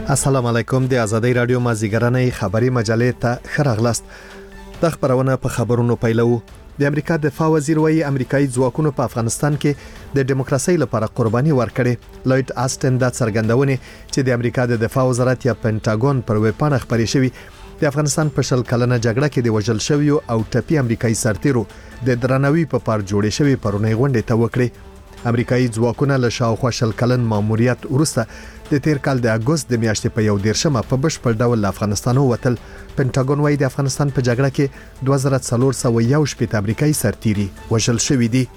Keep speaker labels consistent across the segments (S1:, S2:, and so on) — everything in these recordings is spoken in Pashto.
S1: السلام علیکم د آزادۍ رادیو مازیګرنۍ خبری مجلې ته خراغلاست. د خبرونه په خبرونو پیلو. د امریکا دفاع وزیر وایي امریکایي ځواکونو په افغانستان کې د دیموکراسي لپاره قرباني ورکړې. لوید آستن د څرګندونې چې د امریکا د دفاع وزارت یا پینټاګون پر ویبپاڼه خبرې شوې د افغانستان په شل کلنه جګړه کې د وژل شویو او ټپي امریکایي سرتیرو د درناوي په پار جوړې شوی پرونی غونډه ته وکړي. امریکایي ځواکونه له شاوخوا شل کلن ماموریت وروسته د تیر کال د اگست د میاشتې په 1 په بشپړ ډول له افغانستان ووتل. پینټاګون وايي د افغانستان په جګړه کې 2411 امریکایي سرتیري وژل شوي دي.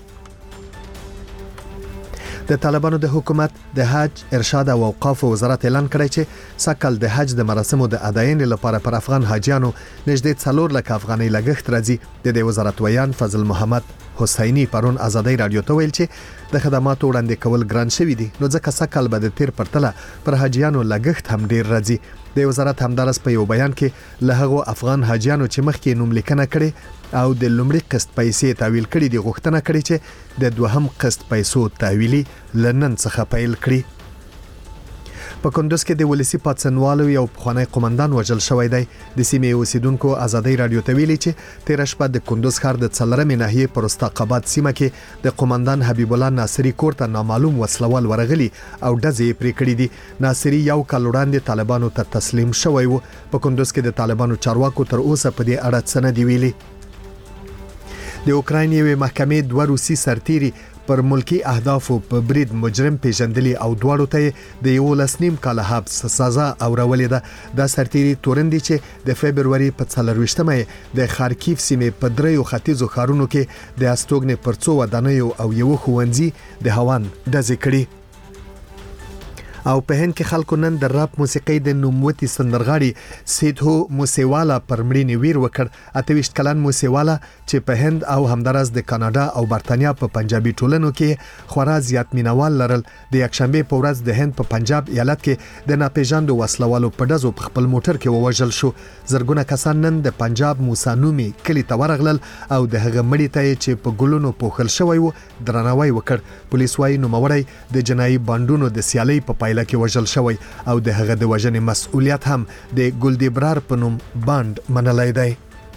S1: د طالبانو د حکومت د حج ارشاد او اوقاف وزارت اعلان کړی چې سکل د حج د مراسمو د اداینې لپاره پر افغان حاجیانو نږدې 4 لک افغاني لګښت راځي. د دې وزارت ویان فضل محمد حسینی پرون آزادۍ رادیو ته ویل چې د خدماتو وړاندې کول ګران شوی دي، نو ځکه سکل به د تیر پرتله پر حاجیانو لګښت هم ډیر راځي. د وزارت همدارس په یو بیان کې له هغو افغان حاجیانو چې مخکې نوم لیکنه کړي او د لومړي قسط پیسې تحویل کړي دي غوښتنه کړي چې د دوهم قسط پیسو تحویلي لنن څخه پیل کړي. په کندوز کې د ولسی پاتسنوالو یو پخوانی قومندان وژل شوی دی. د سیمې اوسیدونکو آزادۍ رادیو ته ویلي چې تیر شپه د کندوز ښار د څلرمې ناحیې پر استقامت سیمه کې د قومندان حبیب الله ناصری کور ته نامعلوم وسلوال ورغلي او ډزې پرې کړې دي. ناصری یو کال وړاندې طالبانو ته تسلیم شوی و. په کندوز کې د طالبانو چارواکو تر اوسه په دې اړه څه نه دی ویلي. د اوکراین یوې محکمې 2 روسي سرتیري پر ملکی اهدافو په برید مجرم پیژندلی او دواړو ته د 11 کال حبس سزا اورولې ده. د سرتیري تورندي چې د فبرवरी په 24مه د خارکیف سیمې په دریو ختیځو ښارونو کې د استوګنې پر 2 ودانیو او یو ښوونځي د هوان ډزې کړي. او په هند کې خلکو نن د راب موسیقي د نوموتي سندرغاړي سیدهو موسیوالا پر مړینې ویر وکړ. 28 کلن موسیوالا چې په هند او همدارس د کاناډا او برتانیا په پنجابي ټولنو کې خورا زیات مینوال لرل. د یکشنبه په ورځ د هند په پنجاب ایالت کې د ناپېژاندو وسلوالو په ډزو په خپل موټر کې ووژل شو. زرګونه کسان نن د پنجاب موسانومي کلی ته ورغلل او د هغه مړی ته چې په ګلونو پوښل شوی و درناوی وکړ. پولیس وايي نوموړی د جنایي بانډونو د سیالي په پایله کې وژل شوی او د هغه د وژنې مسؤلیت هم د ګلدیبرار په نوم باند منلای دی.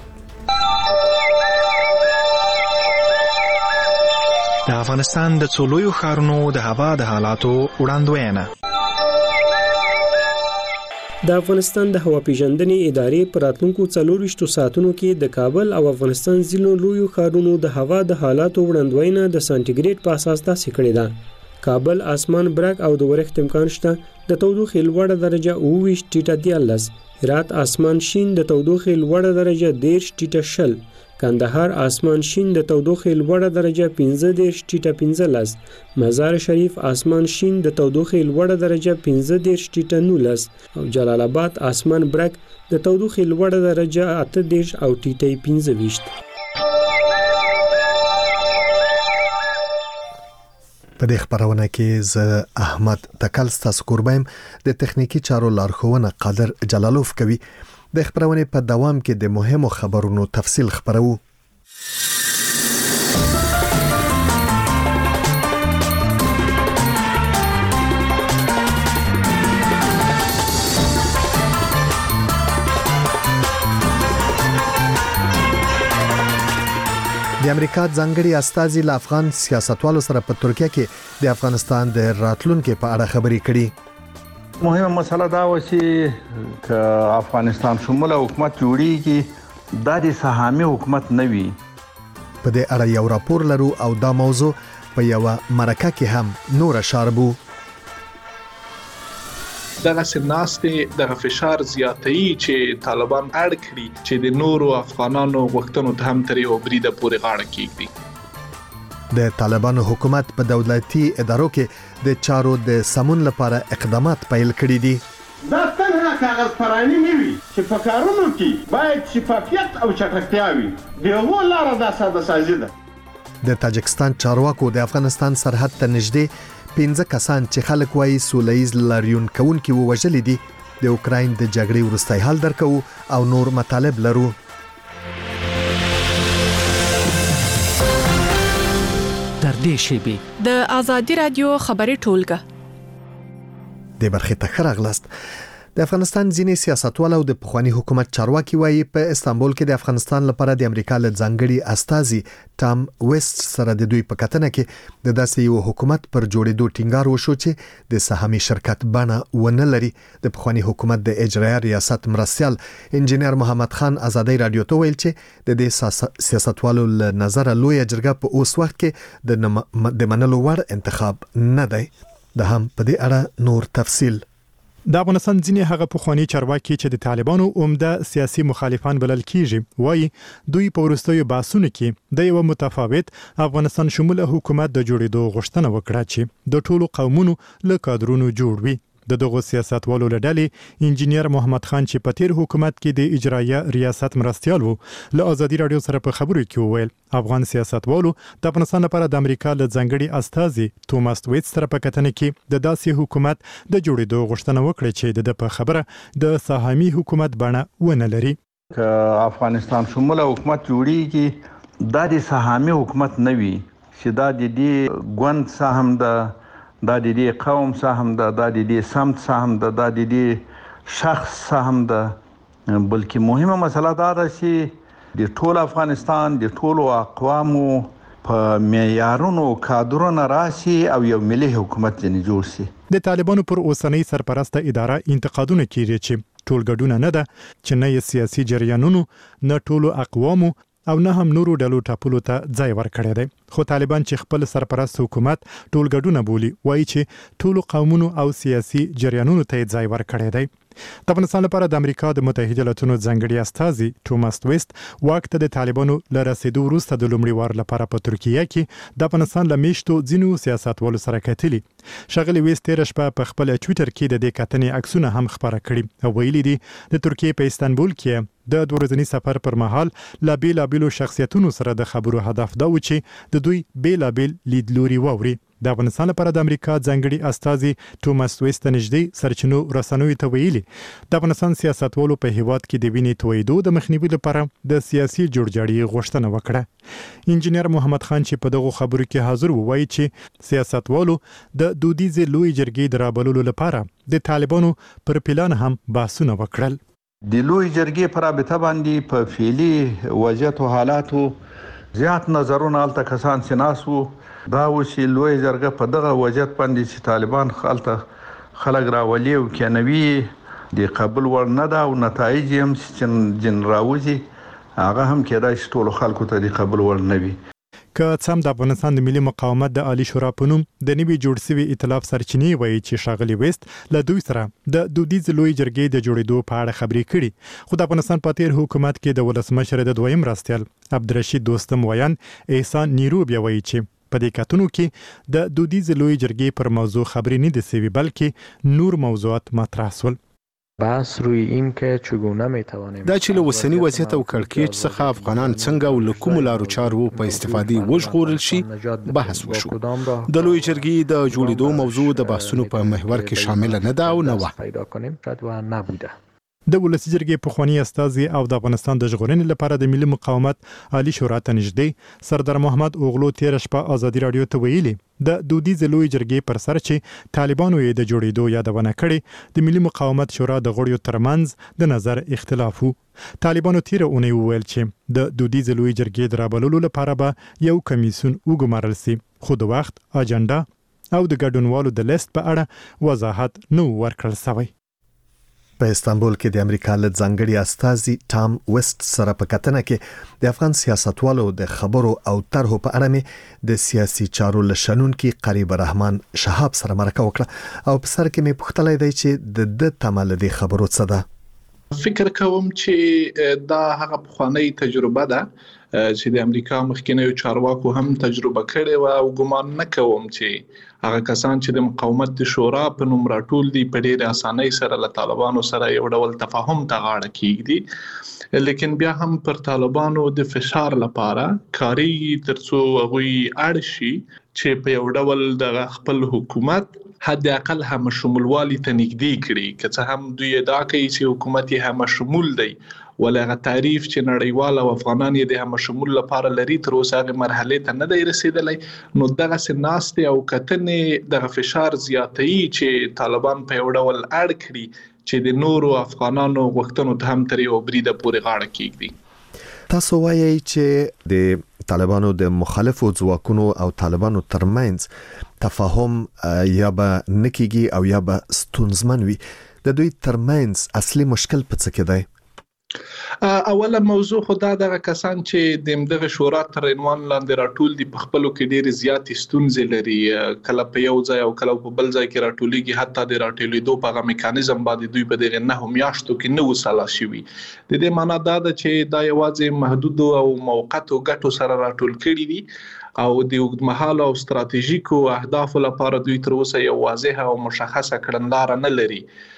S2: د افغانستان د څلورو ښارونو د هوا د حالاتو وړاندوینه.
S3: د افغانستان د هوا پیژندنې ادارې پر راتلونکو 24 ساعتونو کې د کابل او افغانستان ځینو لویو ښارونو د هوا د حالاتو وړاندوینه د سانټیګریډ په اساس داسې کړې ده. کابل اسمان برګ او د ورښت امکان شته، د تودوخې لوړه درجه 29 ټیټه 13. هرات اسمان شین د تودوخې لوړه درجه 13 ټیټه 20. کندهار اسمان شین د تودوخې لوړه درجه 15 ټیټه 15. مزار شریف اسمان شین د تودوخې لوړه درجه 15 ټیټه 19 او جلال آباد اسمان برګ د تودوخې لوړه درجه 18 او ټیټه 15.
S1: په دې خبرونه کې ز احمد تکل ستاسو قربایم د تخنیکی چارو لارښوونه قادر جلالوف کوي. د خبرونه په دوام کې د مهمو خبرونو تفصیل خبرو. د امریکا ځانګړي استازي له افغان سیاستوالو سره په ترکیه کې د افغانستان د راتلونکو په اړه خبرې کړي.
S4: مهمه مسله دا و چې افغانستان شموله حکومت جوړیږي د سهامي حکومت نه وي.
S1: په دې اړه یو راپور لرو او دا موضوع په یو مرکه کې هم نور شاربو.
S5: دغه سناستې دغه فشار زیاتوي چې طالبان اړ کړي چې د نورو افغانانو غوښتنو ته هم تر یو بریده پورې غاړه کېږدي.
S1: د طالبانو حکومت په دولتي ادارو کې د چارو د سمون لپاره اقدامات پیل کړي دي.
S6: دا تنها کاغذ پرانی نه وي چې په کارونو کې باید شفافیت او چټکتیا وي. دغه لاره د ساده سازي ده.
S1: د تاجکستان چارواکو د افغانستان سرحد ته نږدې 15 کسان چې خلک وایي سولهییز لاریون کوونکي ووژل دي. د اوکراین د جګړې وروستی حال درکو او نور مطالب لرو.
S7: در دې شیبي
S8: د آزادۍ رادیو خبري ټولګه
S1: د برخې ته خراغلاست. د افغانستان ځینې سیاستوال او د پخوانی حکومت چارواکي وایي په استانبول کې د افغانستان لپاره د امریکا له ځانګړي استازي ټام ویسټ سره د دوی په کتنه کې د داسې یو حکومت پر جوړېدو ټینګار وشو چې د سهامي شرکت بڼه ونه لري. د پخوانی حکومت د اجرایه ریاست مرستیال انجینر محمد خان ازادي رادیو ته ویل چې د دې سیاستوالو له نظر لوی جرګه په اوس وخت کې د منلو وړ انتخاب نه دی. د هم په دې اړه نور تفصیل.
S8: د افغانستان ځینې هغه پخوانی چارواکي چې د طالبانو عمده سیاسي مخالفان بلل کیږي وایي دوی په وروستیو بحثونو کې د یو متفاوت افغانستان شموله حکومت د جوړېدو غوښتنه وکړه چې د ټولو قومونو له کادرونو جوړ وي. د دغه سیاستوالو له ډلې انجینر محمد خان چې په تیر حکومت کې د اجرایه ریاست مرستیال وو له ازادي رادیو سره په خبرو کې وویل افغان سیاستوالو د افغانستان لپاره د امریکا له ځانګړي استازي توماس ویټس سره په کتنه کې د داسې حکومت د جوړېدو غوښتنه وکړه چې د په خبره د سهامي حکومت بڼه ونه لري.
S4: که افغانستان شموله حکومت جوړیږي دا د سهامي حکومت نه وي چې دا د دې ګوند سهم ده، دا د دې قوم سهم ده، دا د دې سمت سهم ده، دا د دې شخص سهم ده، بلکې مهمه مسله دا ده چې د ټول افغانستان د ټولو اقوامو په معیارونو کادرونه راشي او یو ملي حکومت ځنې جوړ شي.
S8: د طالبانو پر اوسنۍ سرپرسته اداره انتقادونه کیږي چې ټولګډونه نه ده چې نه سیاسي جریانونو نه ټولو اقوامو او نه هم نورو ډلو ټاپلو ته ځای ورکړی دی. خو طالبان چې خپل سرپرست حکومت ټولګډونه بولي وایي چې ټولو قومونو او سیاسي جریانونو ته ځای ورکړی دی. د افغانستان لپاره د امریکا د متحده ایالاتونو ځانګړي استازي توماس ویسټ واک ته د طالبانو له رسیدو وروسته د لومړي وار لپاره په ترکیه کې د افغانستان له میشتو ځینو سیاستوالو سره کتلي. ښاغلي ویسټ تېره شپه په خپل ټویټر کې د دې کتنې عکسونه هم خپاره کړي او ویلي دي د ترکیې په استانبول کې د 2 ورځني سفر پر مهال لا بیلابیلو شخصیتونو سره د خبرو هدف دا و چې د دوی بیلابیل لیدلوري واوري. د افغانستان لپاره د امریکا ځانګړي استازي توماس ویسټ نږدې سرچینو رسنوي ته ویلي د افغانستان سیاستوالو په هیواد کې د وینې تویدو د مخنیوي لپاره د سیاسي جوړجاړي غوښتنه وکړه. انجینر محمد خان چې په دغه خبرو کې حاضر و وایي چې سیاستوالو د دودیزې لوی جرګې د رابللو لپاره د طالبانو پر پلان هم بحثونه وکړل.
S4: د لوی جرګې پر رابطه باندې په فعلي وضعیت او حالاتو زیات نظرونه الته کسان سناس وو. دا وشي لوی جرګه په دغه وضعیت باندې چې طالبان خلک راولي او کینوي د قبول ور نه ده او نتایج هم چې راوځي هغه هم کېدای شي ټولو خلکو ته د قبول ور نه وي.
S8: که څم د افغانستان د ملي مقاومت د عالی شورا په نوم د نوي جوړ شوي ائتلاف سرچینې وایي چې ښاغلي ویسټ له دوی سره د دودیز لوی جرګې د جوړېدو په اړه خبرې کړي. خو د افغانستان په تیر حکومت کې د ولسمشر د دویم مرستیال عبدالرشید دوستم ویان احسان نیرو بیا وایي چې په دې کتنو کې د دودیز لوی جرګې پر موضوع خبرې نه دي سوي بلکې نور موضوعات مطرح شول.
S9: بحث روی این که چگونه میتوانیم
S10: دا چې له اوسني وضعیت او کړکېچ څخه افغانان څنګه او له کومو لارو چارو په استفادې وژغورل شي بحث وشو. د لوی جرګې د جوړېدو موضوع د بحثونو په محور کې شامل نه ده او نه وه.
S8: د ولسي جرګې پخوانی استازي او د افغانستان د ژغورنې لپاره د ملي مقاومت عالی شورا ته نږدې سردار محمد اوغلو تېره شپه ازادي رادیو ته ویلي د دودیز لوی جرګې پر سر چې طالبانو یې د جوړېدو یادونه کړې د ملي مقاومت شورا د غړیو ترمنځ د نظر اختلاف وو. طالبانو تېره اونۍ وویل چې د دودیز لوی جرګې د رابللو لپاره به یو کمیسیون وګمارل سي خو د وخت اجنډا او د ګډونوالو د لیست په اړه وضاحت نه ورکړل شوی.
S1: په استانبول کې د امریکا له ځانګړي استازي ټام ویسټ سره په کتنه کې د افغان سیاستوالو د خبرو او طرحو په اړه مې د سیاسي چارو له شنونکي قریب رحمان شهاب سره مرکه وکړه او په سر کې مې پوښتلی دی چې د تمه له دې خبرو څه ده.
S5: فکر کوم چې دا هغه پخوانی تجربه ده چې د امریکا مخکینیو چارواکو هم تجربه کړې و او ګمان نه کوم چې هغه کسان چې د مقاومت د شورا په نوم راټول دي په ډېر اسانۍ سره له طالبانو سره یو ډول تفاهم ته غاړه کیږي. لیکن بیا هم پر طالبانو د فشار لپاره کاری ترڅو هغوی اړ شي چې په یو ډول د خپل حکومت حد اقل هم شمولوالي ته نږدې کړي. که څه هم دوی ادعا کوي چې حکومت یې هم شمول دی ولغه تعریف چې نړیوال او افغانان یې د هم شمول لپاره لري تر اوسه هغه مرحله ته نه دی رسیدلی. نو دغه سناست او کتنې د فشار زیاتې چې طالبان په یو ډول اړ کړي چې د نورو افغانانو غوښتنو ته هم تر یو بریده پورې غاړه کېږدي.
S1: تاسو وایي چې د طالبانو د مخالفو ځواکونو او طالبانو ترمنځ تفاهم یا به نکېږي او یا به ستونزمن وي. د دوی ترمنځ اصلي مشکل په څه کې دی؟
S5: اوله موضوع خدا دغه کسان چې د دغه شورا تر عنوان لاندې راټول دي په خپلو کې ډېرې زیاتې ستونزې لري، کله په یو ځای او کله په بل ځای کې راټولېږي، حتی د راټولېدو په هغه میکانیزم باندې دوی په دغه 9 میاشتو کې نه وساله شوي. د دې معنا دا ده چې دا یوازې محدود او موقتو ګټو سره راټول کړي دي او د اوږدمهاله او ستراتیژیکو اهدافو لپاره دوی تر اوسه یو واضحه او مشخصه کړنلاره نه لري.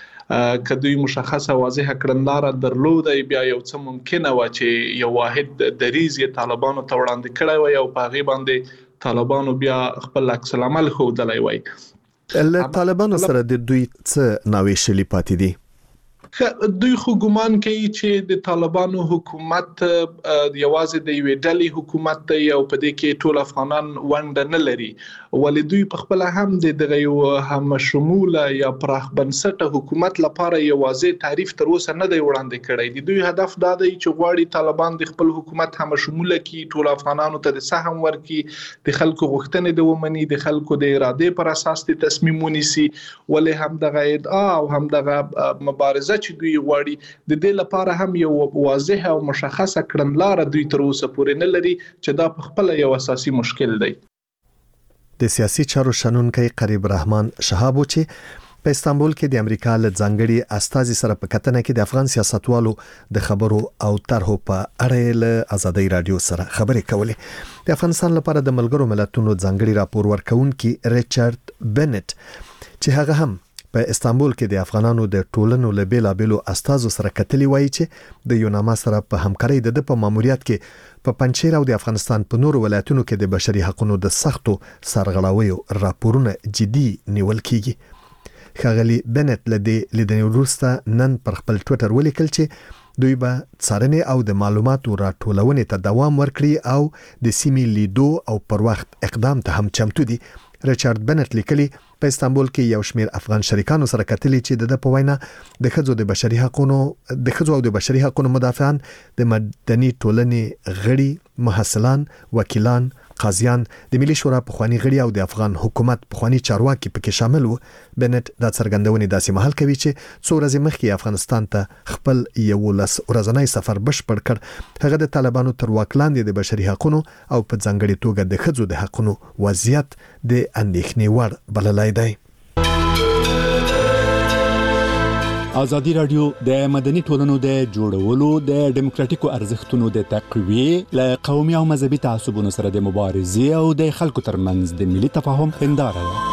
S5: که دوی مشخصه واضحه کړنلاره درلودای بیا یو څه ممکنه و چې یو واحد دریز یې طالبانو ته وړاندې کړی وای او په هغې باندې طالبانو بیا خپل عکس العمل ښودلی وای.
S1: له طالبانو سره د دوی څه ناویشلي پاتې دي؟
S5: دوی خو ګمان کوي چې د طالبانو حکومت یوازې د یوې ډلې حکومت دی او په دې کې ټول افغانان ونډه نه لري، ولې دوی په خپل هم د دغه یو هم شموله یا پراخ بنسټه حکومت لپاره یو واضح تعریف تر اوسه نه دی وړاندې کړی. د دوی هدف دا دی چې غواړي طالبان د خپل حکومت هم شموله کړي، ټول افغانانو ته د سهم ورکړي، د خلکو غوښتنې د ومني، د خلکو د ارادې پر اساس د تصمیم ونیسي، ولې هم دغه ادعا او هم دغه مبارزه چې دوی غواړي د دې لپاره هم یو واضح او مشخصه کړنلاره دوی تر اوسه پورې نه لري چې دا په خپل یو اساسي مشکل دی.
S1: د سیاسي چارو شنونکی قریب رحمان شهابو چې په استانبول کې د امریکا له ځانګړي استازي سره په کتنه کې د افغان سیاستوالو د خبرو او طرحو په اړه له آزادۍ رادیو سره خبرې کولې. د افغانستان لپاره د ملګرو ملتونو ځانګړي راپور ورکونکي ریچارډ بنت چې هغه هم په استانبول کې د افغانانو د ټولنو له بیلابېلو استازو سره کتلي وایي چې د یوناما سره په همکارۍ د په ماموریت کې په پنځیر او د افغانستان په نورو ولایتونو کې د بشري حقوقو د سختو سرغړاویو راپورونه جدي نیول کیږي. ښاغلي بنت له دې لیدنې وروسته نن پر خپل ټویټر ولیکل چې دوی به څارنې او د معلوماتو راټولونې ته دوام ورکړي او د سیمې لیدو او پر وخت اقدام ته هم چمتو دي. ریچارډ بنت لیکلي په استانبول کې یو شمېر افغان شریکانو سره کتلي چې د په وینا د ښځو او د بشري حقوقو مدافعان، د مدني ټولنې غړي، محصلان، وکیلان، قاضیان، د ملي شورا پخوانی غړي او د افغان حکومت پخوانی چارواکي پکې شامل وو. بنت دا څرګندونې داسې مهال کوي چې څو ورځې مخکې افغانستان ته خپل 11 ورځنی سفر بشپړ کړ. هغه د طالبانو تر واک لاندې د بشري حقوقو او په ځانګړي توګه د ښځو د حقوقو وضعیت د اندېښنې وړ بللای دی.
S11: ازادي رادیو د مدني ټولنو د جوړولو، د ډیموکراتیکو ارزښتونو د تقویې، له قومي او مذهبي تعصبونو سره د مبارزې او د خلکو ترمنځ د ملي تفاهم هنداره ده.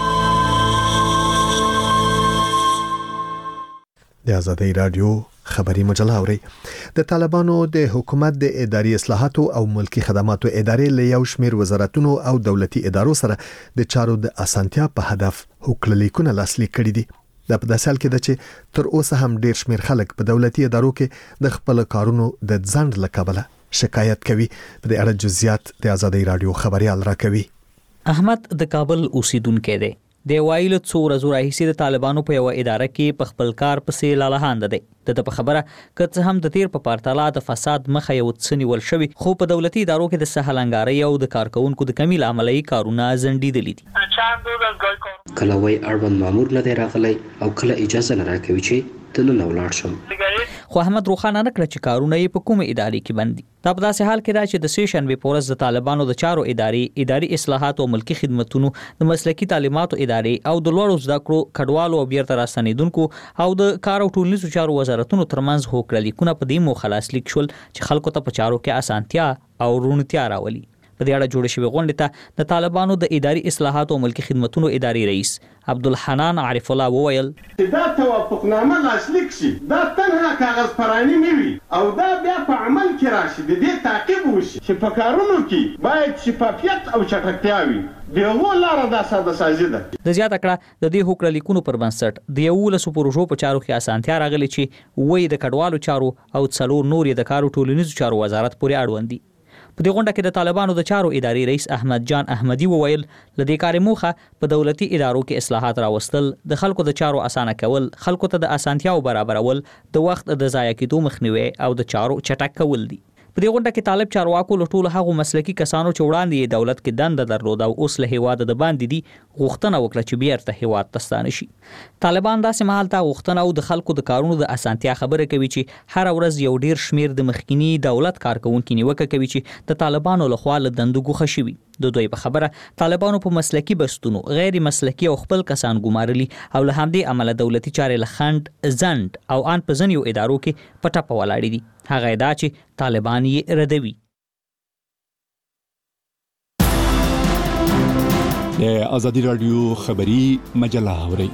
S1: د ازادي رادیو خبري مجله اوري. د طالبانو د حکومت د اداري اصلاحاتو او ملکی خدماتو ادارې له یو شمېر وزارتونو او دولتي ادارو سره د چارو د اسانتیا په هدف حکومتلیکونه لاسلیک کړي دي. دا په داسې حال کې ده چې تر اوسه هم ډیر شمېر خلک په دولتي ادارو کې د خپل کارونو د ځنډ له کبله شکایت کوي. په دې اړه جزئیات د ازادۍ رادیو خبريال راکوي.
S12: احمد د کابل اوسیدونکو دی. د وایلو څو ورځې راهیسې د طالبانو په یو اداره کې په خپل کار پسې لالهاند دی. د په خبره که هم د تیر په پرتله د فساد مخه یو څه نیول شوی، خو په دولتي ادارو کې د سهلنګارۍ او د کارکونکو د کمی عملی کارونه ځنډېدلي دي.
S13: کله وای اړوند مامور نه دی راغلی او کله اجازه نه راکوي چې تنه ولاړ شم.
S12: خو احمد روخانه نه کړ چې کارونه یې په کومه ادارې کې بندي. دا په داسې حال کې دا چې د سیشن به پورز د طالبانو د چارو اداري اصلاحات او ملکی خدماتونو، د مسلکی تعلیماتو ادارې او د لوړو زده کړو کډوالو او بیرته راستنیدونکو او د کار او ټولنیزو چارو وزارتونو ترمنځ هوکړلیکونه په دې موخه لاسلیک شول چې خلکو ته په چارو کې اسانتیا او رونتیا راولي. په دې اړه جوړ شوی غونډه ته د طالبانو د اداري اصلاحات او ملکی خدماتو اداري رئیس عبدالحنان عارف الله وویل
S6: دا توافقنامه لاسلیک شي، دا تنها کاغذ پرانی نه وي او دا بیا په عمل کې راشي، د دې تعقیب وشي چې په کارونو کې باید شفافیت او چټکتیا وي. دغه لاره د ساده سازي ده.
S12: د زیاته کړه د دې حکومتلیکونو پر بنسټ د 11 پروژو په چارو کې اسانتیا راغلي چې وې د کډوالو چارو او څلور نورې د کارو ټولنیزو چارو وزارت پورې اړوند دي. په دې غونډه کې د طالبانو د چارو ادارې رئیس احمد جان احمدي وویل لدې کار موخه په دولتي ادارو کې اصلاحات راوستل، د خلکو د چارو اسانه کول، خلکو ته د اسانتیاو برابرول، د وخت د ضایع کېدو مخنیوي او د چارو چټک کول دي. په دې غونډه کې طالب چارواکو له ټولو هغو مسلکي کسانو چې وړاندې دولت کې دنده درلوده او اوس له هیواده د باندې دي غوښتنه وکړه چې بیرته هیواد ته ستانه شي. طالبان داسې مهال ته غوښتنه او د خلکو د کارونو د اسانتیا خبره کوي چې هر ورځ یو ډیر شمیر د مخکینی دولت کارکونکو نیوکه کوي چې د طالبانو لخوا له دندو ګوښه شوي. د دوی په خبره طالبانو په مسلکي بستونو غیر مسلکي او خپل کسان ګمارلي او له همدې عمله دولتي چارې له خند زند او ان په ځینو ادارو کې پټه په ولاړې دي. هغه ادعا چې طالبان یې ردوي.
S11: د ازادي رادیو خبری مجله اوري.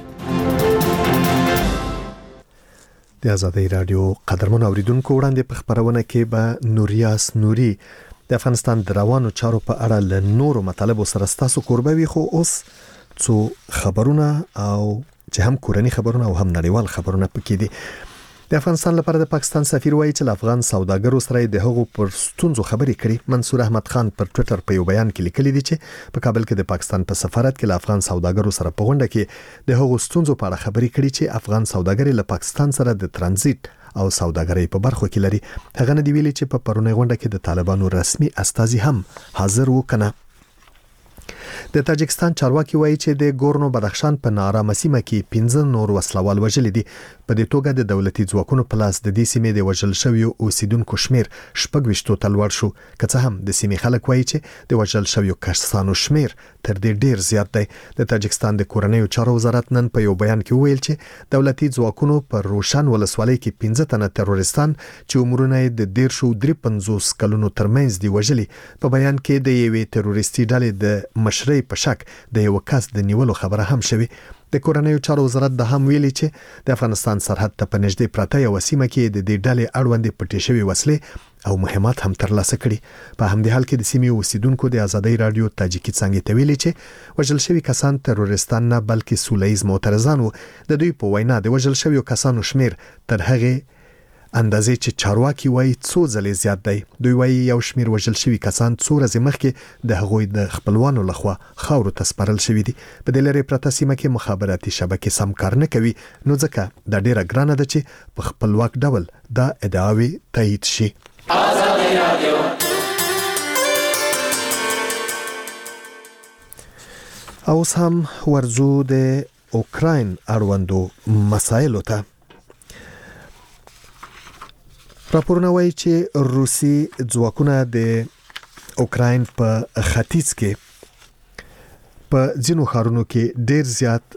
S1: د ازادي رادیو قدرمن اوریدونکو وړاندې په خبرونه کې به نوریاس نوري د افغانستان د روانو چارو په اړه له نورو مطالبو سره ستاسو کوربه وي، خو اوس څو خبرونه او چې هم کورنی خبرونه او هم نړیوال خبرونه پکې دي. د افغانستان لپاره د پاکستان سفیر وایي چې افغان سوداګرو سره د هغو پر ستونزو خبرې کړي. منصور احمد خان پر ټوئیټر په یو بیان کې لیکلي دي چې په کابل کې د پاکستان په سفارت کې له افغان سوداګرو سره په غونډه کې د هغو ستونزو په اړه خبرې کړي چې افغان سوداګر له پاکستان سره د ترانزیت او سوداګرۍ په برخو کې لري. هغه نه دی ویلي چې په پرونی غونډه کې د طالبانو رسمي استازي هم حاضر وکنه. د تاجکستان چارواکي وایي چې د ګورنو بدخشان په نارامه سیمه کې 15 نور وسلوال وژل دي. په دې توګه د دولتي ځواکونو په لاس د دې سیمې د وژل شویو اوسیدونکو شمیر 26 ته لوړ شو. که څه هم د سیمې خلک وایي چې د وژل شویو کسانو شمیر تر دې ډیر زیات دی. د تاجکستان د کورنیو چارو وزارت نن په یو بیان کې ویل چې دولتي ځواکونو پر روشن ولسوالۍ کې 15 تنه تروریستان چې عمرونه د 13 کلونو ترمنځ دی وژلي. په بیان کې د یوې تروریستي ډلې د مشرۍ په شک د یو کس د نیولو خبره هم شوه. د کورنیو چارو وزارت د هم ویلي چې د افغانستان سرحد ته په نږدې پراته یو سیمه کې د دې ډلې اړوند پټې شوی وسلې او مهمات هم ترلاسه کړي. په همدې حال کې د سیمې اوسیدونکو د ازادي رادیو تاجیکي څنګه ته ویلي چې وژل شوی کسان تروریستان نه بلکې سولهییز معترضان وو. د دوی په وینا د وژل شوی کسانو شمیر تر هغه اندازې چې چارواکي وایي څو ځلې زیات دی. دوی وایي یو شمیر وژل شوی کسان څو ورځې مخکې د هغوی د خپلوانو لخوا خاورو ته سپارل شوی دي. په دې لري پرته سیمه کې مخابراتي شبکې سم کار نه کوي، نو ځکه د ډیره ګرانه ده چې په خپلواک ډول دا ادعاوې تایید شي. ازادي رادیو اوس هم ورزو د اوکراین اړوندو مسایلو ته. راپورونه وایي چې روسي ځواکونه د اوکراین په ختیځ کې په ځینو ښارونو کې ډیر زیات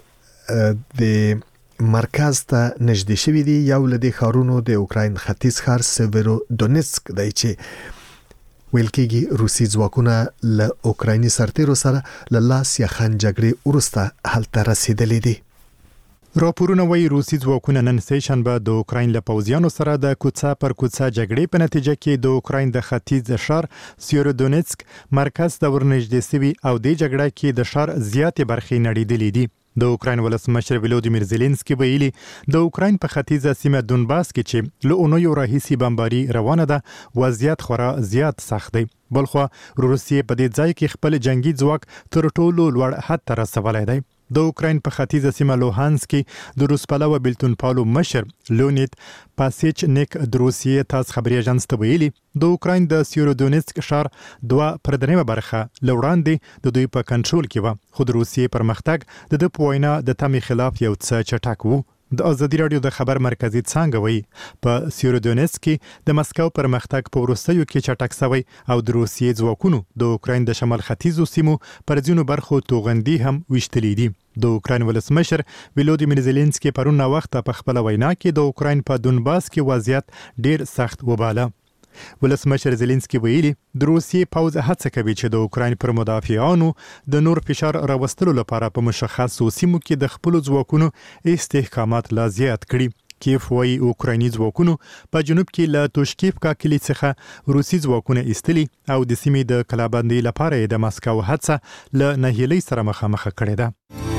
S1: د مرکز ته نږدې شوي دي. یو له دې ښارونو د اوکراین ختیځ ښار سیویرودونیتسک دی چې ویل کېږي روسي ځواکونه له اوکرایني سرتیرو سره له لاس یخن جګړې وروسته هلته رسیدلي دي.
S8: راپورونه وایي روسي ځواکونه نن سهشنبه د اوکراین له پوځیانو سره د کوڅه پر کوڅه جګړې په نتیجه کې د اوکراین د ختیځ شهر سیویرودونیتسک مرکز ته ورنږدې شوي او د جګړې کې د شهر زیاتې برخې نړیدلې دي. د اوکراین ولسمشر ولودیمیر زيلنسکي ویلي د اوکراین په ختیځه سیمه دونباس کې چې له اونیو راهیسې بمباري روانه ده وضعیت خورا زیات سخت دی. بلخو روسیې په دې ځای کې خپل جنگي ځواک تر ټولو لوړ حد ته رسولی دی. د اوکراین په ختیځه سیمه لوهانسک کې د روس پلوه بیلتون پالو مشر لونیت پاسیچنیک د روسیې تاس خبري اژانس ته ویلي د اوکراین د سیویرودونیتسک ښار 2/3 برخه لوړاندې د دوی په کنټرول کې و، خو د روسیې پرمختګ د په وینا د تمې خلاف یو څه چټک وو. د ازادي رادیو د خبر مرکزی څنګه وایي په سیویرودونیتسک کې د مسکو پرمختګ په وروستیو کې چټک شوی او د روسیې ځواکونو د اوکراین د شمال ختیځو سیمو پر ځینو برخو توغندي هم وشتلې دي. د اوکراین ولسمشر ولودیمیر زيلنسکي پرون وخت په خپل وینا کې د اوکراین په دونباس کې وضعیت ډیر سخت وباله. ولسمشر زيلنسکي ویلي د روسیې پوځ هڅه کوي چې د اوکراین پر مدافعانو د نور فشار راوستلو لپاره په مشخصو سیمو کې د خپل ځواکونو استحکامات لا زیات کړي. کیف وايي اوکرایني ځواکونو په جنوب کې له توشکیفکا کلی څخه روسي ځواکونه ایستلي او د سیمې د کلابندۍ لپاره د مسکو هڅه له نهیلۍ سره مخامخ کړې ده.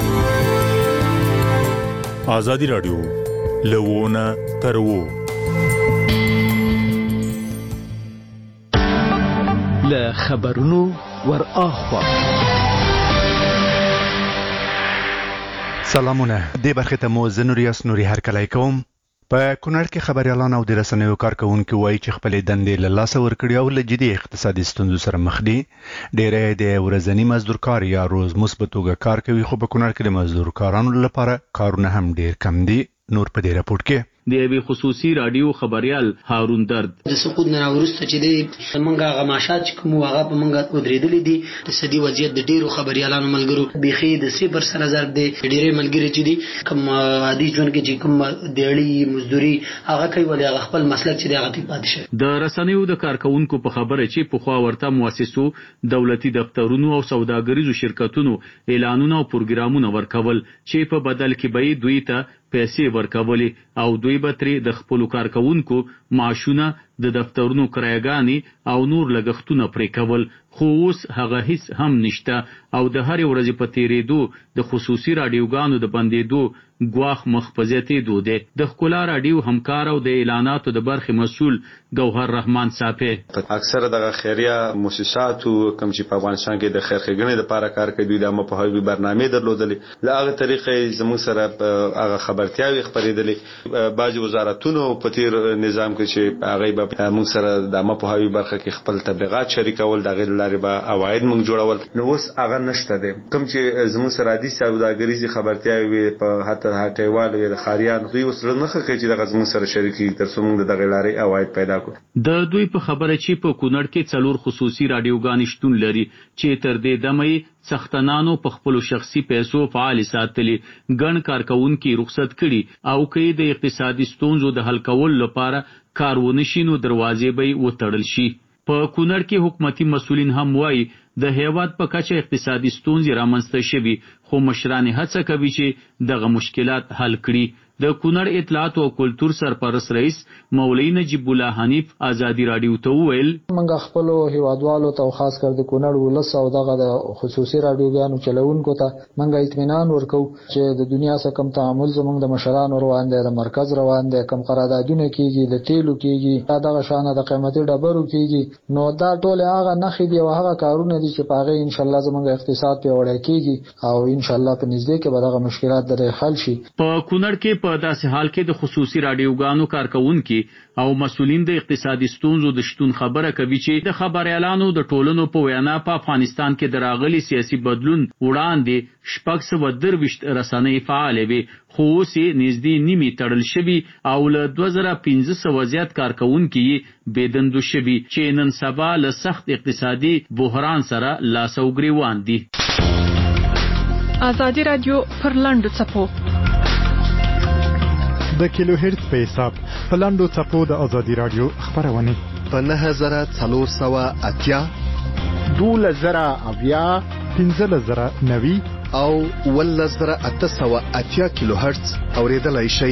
S14: ازادي رادیو لوونه ترو
S7: له خبرونو ور اخوا.
S15: سلامونه. د برخه ته مو زنوریاس نوري هرکلی کوم. په کونړ کې خبريالان او د رسنیو کارکونکو وایي چې خپل دندې له لاسه ورکړي او له جدي اقتصادي ستونزو سره مخ دي. ډېری د ورځني مزدور کار یا روز مثبت توګه کار کوي، خو په کونړ کې د مزدور کارانو لپاره کارونه هم ډېر کم دي. نور په دې راپورټ کې
S16: د یوې خصوصي رادیو خبريال هارون درد
S17: د سقوط نه وروسته چې د منګه غماشات کوم هغه په منګه ودرېدلې دي. د سدي وضعیت د ډیرو خبريالانو ملګرو بيخي د 0% ضرب دي. ډیرې ملګری چې دي کوم عادي ژوند کې چې کوم دیړی مزدوري هغه کوي ولې هغه خپل مسلک چې هغه تی پاتې شي.
S16: د رسنیو د کارکونکو په خبره چې په خوا ورته مؤسسو دولتي دفترونو او سوداګریزو شرکتونو اعلانونه او پروګرامونه ورکول چې په بدل کې به دوی ته پیسې ورکولې او دوی به ترې د خپلو کارکونکو معاشونه د دفترونو کرایګانې او نور لګښتونه پرې کول. خو اوس هغه هیڅ هم نشته او د هرې ورځې په تیرېدو د خصوصي راډیوګانو د بندېدو ګواښ مخ په زیاتېدو دی. د ښکلا راډیو همکار او د اعلاناتو د برخې مسؤل ګوهر رحمان صافی
S18: اکثره دغه خیریه مؤسساتو کوم چې په افغانستان کې د خیر ښېګڼې لپاره کار کوي دوی د مپوهاوي برنامې درلودلې. له هغه طریقې زموږ سره هغه خبرتیاوې خپرېدلې. بعضې وزارتونو په تیر نظام کې چې هغوی به موږ سره د مپوهاوي برخه کې خپل تبلیغات شریکول، د هغې له لارې به عواید موږ جوړول. نو اوس هغه نشته دی. کوم چې زموږ سره عادي سوداګریزې خبرتیاوې په حتی هټیوال وي د ښاریانو دوی اوس نه ښه کوي چې دغه زموږ سره شریکي تر څو موږ د دغې لارې عواید پیدا کړو.
S16: د دوی په خبره چې په کونړ کې 4 خصوصي راډیوګانې شتون لري چې تر دې دمه سختنانو په خپل شخصي پیسو فعال ساتلي، ګڼ کارکونکو رخصت کړي او کې د اقتصادي ستونزو د حل کولو لپاره کارونه شینو دروازې به وتړل شي. په کونړ کې حکومتي مسؤلین هم وایي د هیواد په کچه اقتصادي ستونزې رامنځته شوي، خو مشران هڅه کوي چې دغه مشکلات حل کړي. د کونړ اطلاعات او کلتور سرپرست رئیس مولوی نجیب الله حنیف آزادی رادیو ته وویل
S19: موږ خپل هیوادوالو ته خاص کر د کونړ ولس او دغه د خصوصي رادیوګانو چلوونکو ته موږ اطمینان ورکو چې د دنیا سره کوم تعامل زموږ د مشرانو روان دی، د مرکز روان دی، کوم قراردادونه کیږي، د تیلو کیږي، دغه شانه د قیمتي ډبرو کیږي. نو دا ټول هغه نخې دي او هغه کارونه دي چې په هغه ان شاء الله زموږ اقتصاد پیاوړی کیږي او ان شاء الله په نږدې کې به دغه مشکلات درې حل شي.
S16: په کونړ کې په داسې حال کې د خصوصي راډیوګانو کارکونکو او مسؤلین د اقتصادي ستونزو د شتون خبره کوي چې د خبريالانو د ټولنو په وینا په افغانستان کې د راغلي سیاسي بدلون وړاندې 623 رسنۍ فعال وي، خو اوس یې نږدې نیمې تړل شوي او له 2500 زیات کارکونکو یې بېدندو شوي چې نن سبا له سخت اقتصادي بحران سره لاس او ګریوان دي.
S20: آزادي رادیو پر لاندو څپو
S8: د کیلو هرتز په حساب په لاندو څپو د آزادي رادیو خبرونه
S1: په 9480
S10: 12090
S8: 15090
S1: او 11880 کیلو هرتز اوریدلای شي.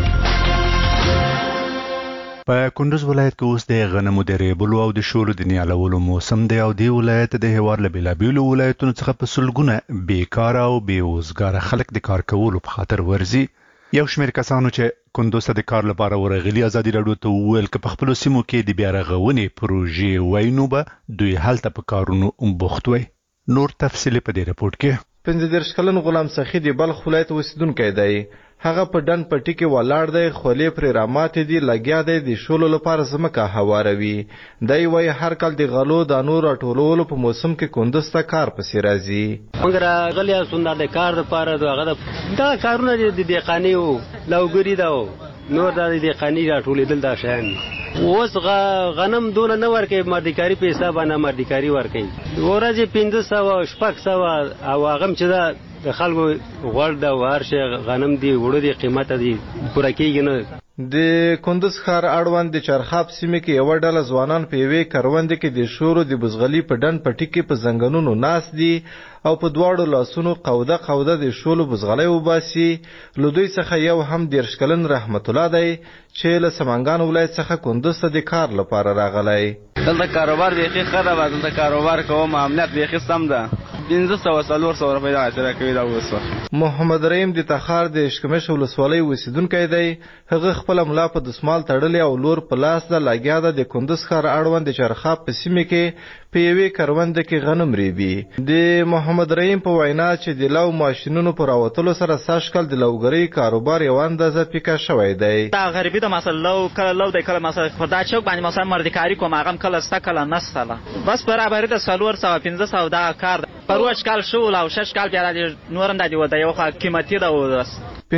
S15: په کندوز ولایت کې اوس د غنمو د ریبلو او د شولو د نیالولو موسم دی او د ولایت د هیواد له بیلابیلو ولایتونو څخه په سلګونه بیکاره او بیوزګاره خلک د کار کولو په خاطر ورزي. یو شمېر کسانو چې کندوز ته د کار لپاره ورغلي آزادي راډیو ته وویل چې په خپلو سیمو کې د بیا رغونې پروژې وای نو به دوی هلته په کارونو بوخت وي. نور تفصیل په دې راپورټ کې
S21: 15 کلن غلام سخی د بلخ ولایت اوسیدونکی دی. هغه په ډن پټي کې ولاړ دی، خولې پرې راماتې دي، لګیا دی د شولو لپاره ځمکه هواروي. دی وایي هر کال د غلو دانو راټولولو په موسم کې کندوز ته کار پسې راځي.
S22: موږ راغلي یو د کار لپاره دا کارونه د دهقاني او لوګري دا نور د دهقاني راټولېدل دا شیان. اوس غنم دونه نه ورکوي، مردیکاري په حساب نه مردیکاري ورکوي. ورځې 500 600 او هغه هم چې دا د خلکو غوړ د ورشه غنم دی وړو دی قیمت دی پوره کېږي نه.
S21: د کندوز ښار اړوند د چرخاب سیمې کې یو ډله ځوانان په یوې کروندې کې د شورو د بزغلي په ډن پټي کې په زنګنونو ناست دي او په دواړو لاسونو قوده د شولو بزغلي وباسي. له دوی څخه یو هم 13 کلن رحمت الله دی چې له سمنګان ولایت څخه کندوز ته د کار لپاره راغلی.
S23: دلته کاروبار بیخي ښه ده، دلته کاروبار کوم، امنیت بیخي سم ده.
S2: 1500 روپۍ حاصله کوي دا اوس.
S21: محمد رحیم د تخار د اشکمش ولسوالۍ اوسیدونکی دی. هغه خپل ملا په دسمال تړلې او لور په لاس د لاګیا د کندوز ښار اړوند د چرخاب په سیمه کې په یوې کرونده کې غنم ریبي. د محمد رحیم په وینا چې د لو ماشینونو پر راوتلو سره سږکال د لوګرۍ کاروبار یو اندازه پیکه شوی دی.
S3: دا غریبي د مثلا لو کله لو د کله مثلا په دا چوک باندې مثلا مردکاری کوم هغه کله ستا کله نسته بس برابر د 400 دا کار پروش کال شو او 6 کال بیا نورم د یو د یو قیمتي دا ودرس.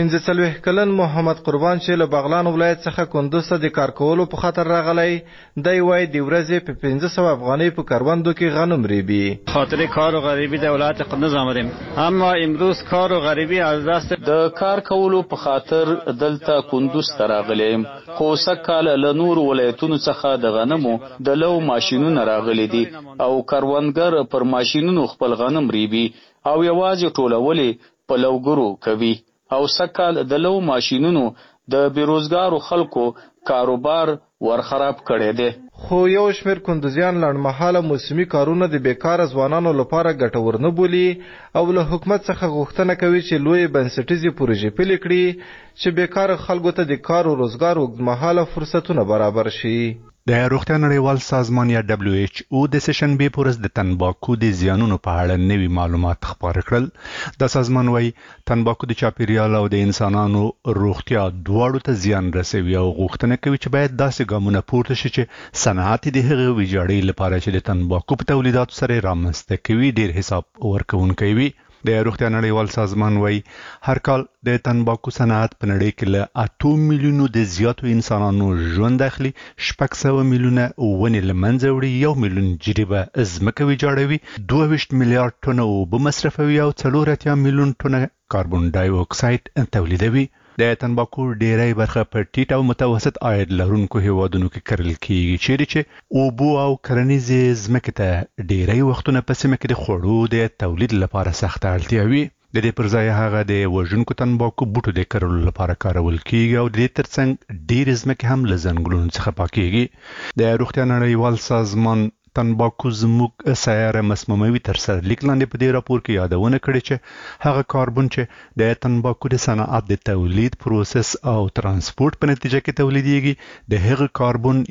S21: 15 کلن محمد قربان چې له بغلان ولایت څخه کندوز ته د کار کولو په خاطر راغلی دی. وای د ورځې په 1500 افغانۍ په کروندو کې غنم ریبي.
S22: خاطر کار و غریبی د ولایت کندوز آمدیم، اما امروز کار و غریبی از دست
S23: د کار کولو په خاطر دلته کندوز ته راغلیم. خو سکهال له نور ولایتونو څخه د غنمو د لو ماشینونه راغلي دي او کروندګر پر ماشینونو خپل غنم ریبي او یوازې ټولولې په لوګرو کوي او سکهال د لو ماشینونو د بیروزګارو خلکو کاروبار ورخراب کړی دی.
S21: خو یو شمېر کندوزیان لنډمهاله موسمي کارونه د بیکاره ځوانانو لپاره ګټور نه بولي او له حکومت څخه غوښتنه کوي چې لوی بنسټیزې پروژې پلي کړي چې بیکاره خلکو ته د کار او روزګار اوږدمهاله فرصتونه برابر شي.
S15: د روغتیا نړیوال سازمان یا WHO د سشنبې په ورځ د تنباکو د زیانونو په اړه نوي معلومات خپاره کړل. د سازمان وايي تنباکو د چاپیریال او د انسانانو روغتیا دواړو ته زیان رسوي او غوښتنه کوي چې باید داسې ګامونه پورته شي چې صنعت د هغه ویجاړۍ لپاره چې د تنباکو په تولیداتو سره رامنځته کوي ډیر حساب ورکوونکی وي. د روغتیا نړیوال سازمان وايي هر کال د تنباکو صنعت په نړۍ کې له 8 میلیونو د زیاتو انسانانو ژوند اخلي، 600 میلیونه ونې له منځه وړي، 1 میلیون جریبه ځمکه ویجاړوي، 22 میلیارډ ټنه اوبه مصرفوي او 4 میلیون ټنه کاربن ډای اکساید تولیدوي. د تنباکو ډیری برخه په ټیټ او متوسط عاید لرونکو هیوادونو کې کرل کیږي چیرې چې اوبو او کرنیزې ځمکې ته ډیری وختونه په سیمه کې د خوړو د تولید لپاره سخته اړتیا وي. د دې پر ځای هغه د وژونکو تنباکو بوټو د کرلو لپاره کارول کیږي او د دې ترڅنګ ډیر ځمکې هم له ځنګلونو څخه پاکيږي. د روغتیا نړیوال سازمان تنباکو زموږ سیاره مسموموي تر سرلیک لاندې په دې راپور کې یادونه کړې چې هغه کاربن چې د تنباکو د صنعت د تولید پروسس او ترانسپورت په نتیجه کې تولیدېږي د هغه کاربن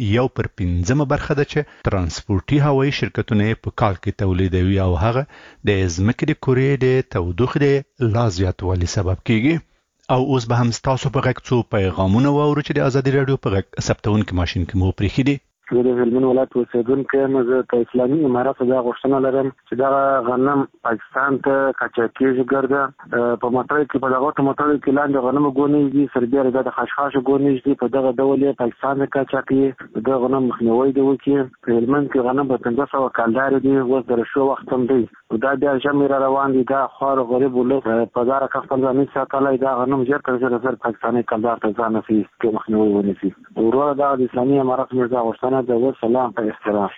S15: 1/5 برخه ده چې ترانسپورتي هوایي شرکتونه په کال کې تولیدوي او هغه د ځمکې د کورې د تودوخې د لا زیاتوالي سبب کیږي. او اوس به هم تاسو په غږ څو پیغامونه واورو چې د ازادي رادیو په غږ ثبتونکو ماشين کې مو پرېښي دي.
S24: د هلمند ولایت اوسیدونکی یم. زه د اسلامي امارات څخه غوښتنه لرم چې دا غنم پاکستان ته قاچاقېږي ګرځي په مټړۍ کې په دغه مټړۍ کې لاندې غنم ګونېږي سربېره د خشخاش ګونېږي په دغه ډول پاکستان ته قاچاقي د غنم مخنیوي دی وکړي. په هلمند کې غنم په 1500 کالدار دي اوس در شو وخت هم دی دا بیا ژمي را روان دي دا خور غریب ولې په دار کا خپل ځان ساتلای دا غنم ژر تر ژره پاکستاني کالدار ته ځان نفي کې مخنیوي ونیسي. ورور دا د اسلامي امارات مرزا غوښتنه د سلام په احترام.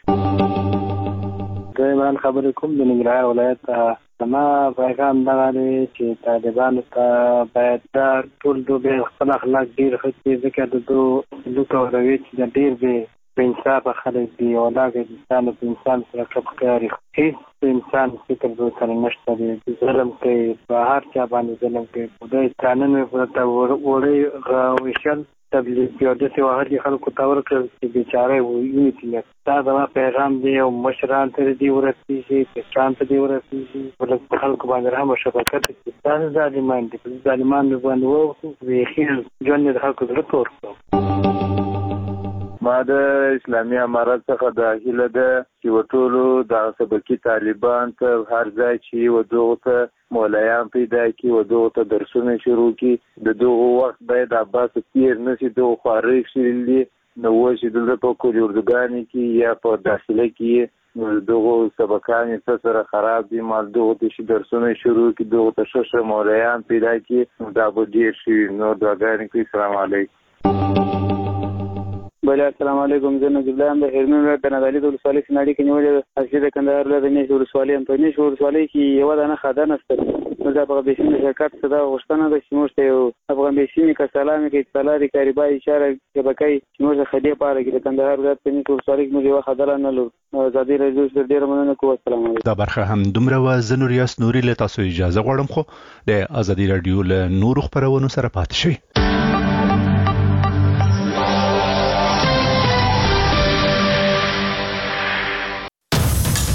S25: د ایمان خبرې کوم د ننګرهار ولایت زما پیغام دغه دی چې طالبانو ته باید دا ټول دوی خپل اخلاق ډېر ښه کړي ځکه د دوی کوروي چې ډېر دی په انصاف خلک دي او دا د انسان په انسان سره کپ کاری هیڅ انسان فکر دوی سره نشته دی ظلم کوي په هر چا باندې ظلم کوي خدای قانون ورته وړي غوښل تبلیغ یو د څه وهلي خلکو ته ورکړل چې بیچاره وي چې دا زما پیغام دی او مشران ته دی ورسیږي پاکستان ته دی ورسیږي ولکه خلکو باندې هم شفقت کوي دا ظالمان دي ظالمان باندې وو ویخیر جون د خلکو زړه تور
S26: ما د اسلامي امارات څخه د هیله ده چې وټولو د سبقي طالبان ته هر ځای چې ودغه ته مولایان پیدا کی ودغه ته درسونه شروع کی د دغه وخت باید عباس تیر نشي دغه خاري شیللی نو چې دلته په کوریردګانی کې یا په داخله کې دغه سبقان سره خراب دي مال دغه د درسونه شروع کی دغه ته شش مولایان پیدا کی دا به ډیر شي نو دغه کې السلام علیکم.
S27: بله السلام علیکم زه نجیب الله یم د هلمند ولایت د نادعلي د ولسوالۍ سیناړي کې نیولې ده. اصلي د کندهار ولایت د نیش ولسوالۍ یم. په نیش ولسوالۍ کې یوه دانه خزانه نشته دا په بشین شرکت صدا غوښتنه ده چې موږ ته یو افغان بشین کا سلام کې اطلاع کاریبا اشاره کې بکای چې موږ خدای پاره کې د کندهار ولایت په نیکو سارک موږ یو خدای نه لرو ازادي راډیو سره ډیر مننه کوم. السلام علیکم.
S15: دا برخه هم دومره و زنوریاس نوري له تاسو اجازه غواړم خو د ازادي راډیو له نورو خبرونو سره پاتې شئ.